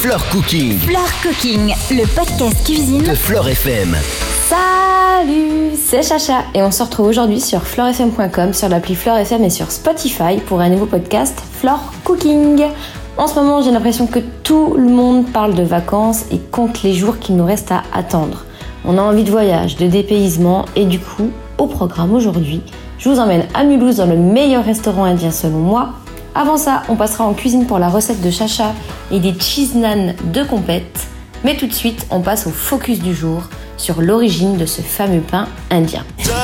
Fleur Cooking. Fleur Cooking, le podcast cuisine de Fleur FM. Salut, c'est Chacha et on se retrouve aujourd'hui sur fleurfm.com, sur l'appli Fleur FM et sur Spotify pour un nouveau podcast Fleur Cooking. En ce moment, j'ai l'impression que tout le monde parle de vacances et compte les jours qu'il nous reste à attendre. On a envie de voyage, de dépaysement et du coup, au programme aujourd'hui, je vous emmène à Mulhouse dans le meilleur restaurant indien selon moi. Avant ça, on passera en cuisine pour la recette de Chacha et des cheese naan de compète. Mais tout de suite, on passe au focus du jour sur l'origine de ce fameux pain indien.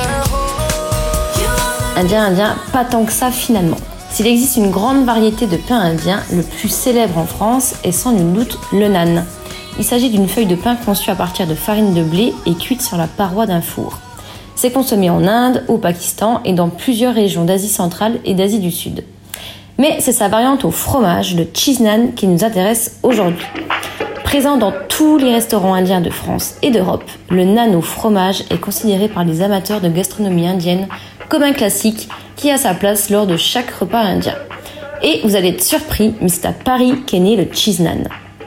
Indien, pas tant que ça finalement. S'il existe une grande variété de pains indiens, le plus célèbre en France est sans nul doute le naan. Il s'agit d'une feuille de pain conçue à partir de farine de blé et cuite sur la paroi d'un four. C'est consommé en Inde, au Pakistan et dans plusieurs régions d'Asie centrale et d'Asie du Sud. Mais c'est sa variante au fromage, le cheese naan, qui nous intéresse aujourd'hui. Présent dans tous les restaurants indiens de France et d'Europe, le naan au fromage est considéré par les amateurs de gastronomie indienne comme un classique qui a sa place lors de chaque repas indien. Et vous allez être surpris, mais c'est à Paris qu'est né le cheese naan.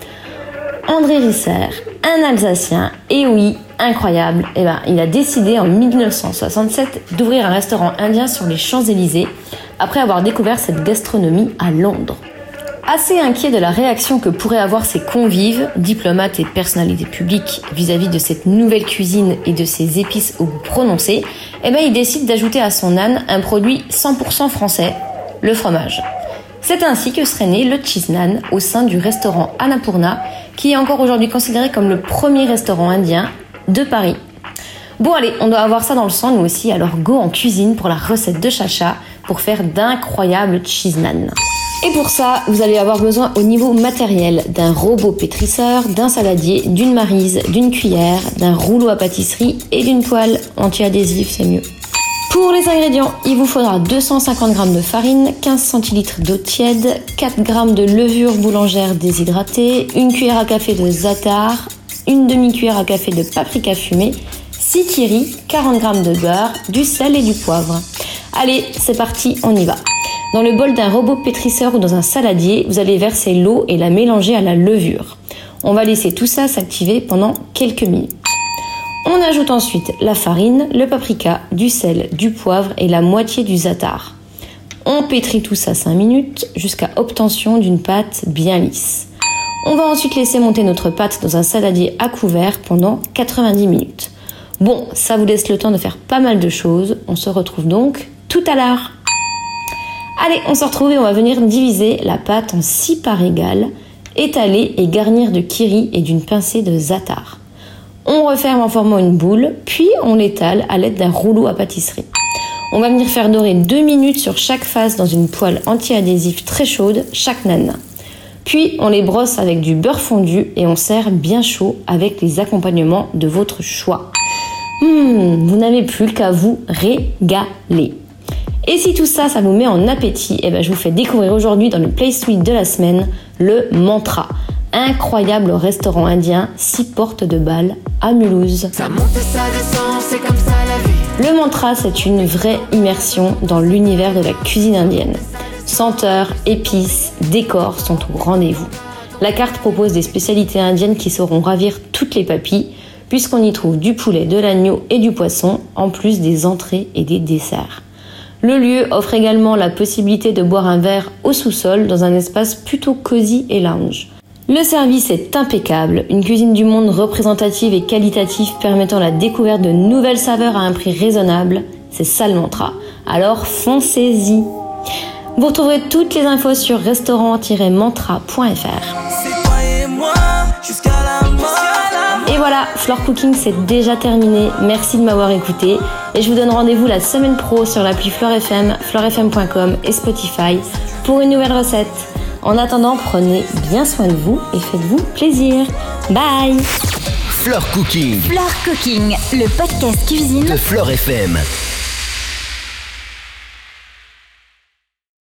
André Risser, un Alsacien, et oui, incroyable, il a décidé en 1967 d'ouvrir un restaurant indien sur les Champs-Élysées après avoir découvert cette gastronomie à Londres. Assez inquiet de la réaction que pourraient avoir ses convives, diplomates et personnalités publiques vis-à-vis de cette nouvelle cuisine et de ses épices au goût prononcé, il décide d'ajouter à son naan un produit 100% français, le fromage. C'est ainsi que serait né le cheese naan au sein du restaurant Annapurna, qui est encore aujourd'hui considéré comme le premier restaurant indien de Paris. Bon allez, on doit avoir ça dans le sang nous aussi, alors go en cuisine pour la recette de Chacha pour faire d'incroyables cheese naan. Et pour ça, vous allez avoir besoin au niveau matériel d'un robot pétrisseur, d'un saladier, d'une maryse, d'une cuillère, d'un rouleau à pâtisserie et d'une poêle anti-adhésive, c'est mieux. Pour les ingrédients, il vous faudra 250 g de farine, 15 centilitres d'eau tiède, 4 g de levure boulangère déshydratée, une cuillère à café de za'atar, une demi-cuillère à café de paprika fumé, 6 kiris, 40 g de beurre, du sel et du poivre. Allez, c'est parti, on y va. Dans le bol d'un robot pétrisseur ou dans un saladier, vous allez verser l'eau et la mélanger à la levure. On va laisser tout ça s'activer pendant quelques minutes. On ajoute ensuite la farine, le paprika, du sel, du poivre et la moitié du za'atar. On pétrit tout ça 5 minutes jusqu'à obtention d'une pâte bien lisse. On va ensuite laisser monter notre pâte dans un saladier à couvert pendant 90 minutes. Bon, ça vous laisse le temps de faire pas mal de choses. On se retrouve donc tout à l'heure. Allez, on se retrouve et on va venir diviser la pâte en 6 parts égales, étaler et garnir de kiri et d'une pincée de za'atar. On referme en formant une boule, puis on l'étale à l'aide d'un rouleau à pâtisserie. On va venir faire dorer 2 minutes sur chaque face dans une poêle anti-adhésive très chaude, chaque naan. Puis on les brosse avec du beurre fondu et on sert bien chaud avec les accompagnements de votre choix. Vous n'avez plus qu'à vous régaler. Et si tout ça, ça vous met en appétit, je vous fais découvrir aujourd'hui dans le Play Suite de la semaine le Mantra. Incroyable restaurant indien, 6 portes de Balle à Mulhouse. Ça monte et ça descend, c'est comme ça la vie. Le Mantra, c'est une vraie immersion dans l'univers de la cuisine indienne. Senteurs, épices, décors sont au rendez-vous. La carte propose des spécialités indiennes qui sauront ravir toutes les papilles, puisqu'on y trouve du poulet, de l'agneau et du poisson, en plus des entrées et des desserts. Le lieu offre également la possibilité de boire un verre au sous-sol dans un espace plutôt cosy et lounge. Le service est impeccable, une cuisine du monde représentative et qualitative permettant la découverte de nouvelles saveurs à un prix raisonnable, c'est ça le Mantra. Alors foncez-y. Vous retrouverez toutes les infos sur restaurant-mantra.fr. Et voilà, Fleur Cooking c'est déjà terminé, merci de m'avoir écouté et je vous donne rendez-vous la semaine pro sur l'appli Fleur FM, fleurfm.com et Spotify pour une nouvelle recette. En attendant, prenez bien soin de vous et faites-vous plaisir. Bye. Fleur Cooking. Fleur Cooking, le podcast cuisine de Fleur FM.